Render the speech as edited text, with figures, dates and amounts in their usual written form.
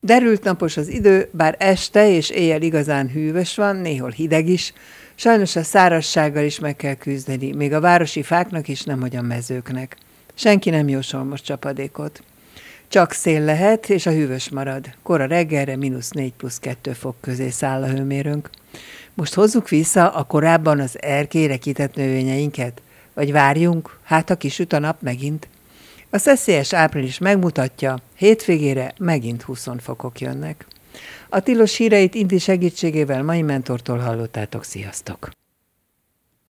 Derült napos az idő, bár este és éjjel igazán hűvös van, néhol hideg is, sajnos a szárazsággal is meg kell küzdeni, még a városi fáknak is, nemhogy a mezőknek. Senki nem jósol most csapadékot. Csak szél lehet, és a hűvös marad. Kora reggelre -4 + 2 fok közé száll a hőmérőnk. Most hozzuk vissza a korábban az erkélyre kitett növényeinket? Vagy várjunk, hát ha kisüt a nap megint? A szeszélyes április megmutatja, hétvégére megint 20 fokok jönnek. A tilos híreit Inti segítségével mai mentortól hallottátok, sziasztok!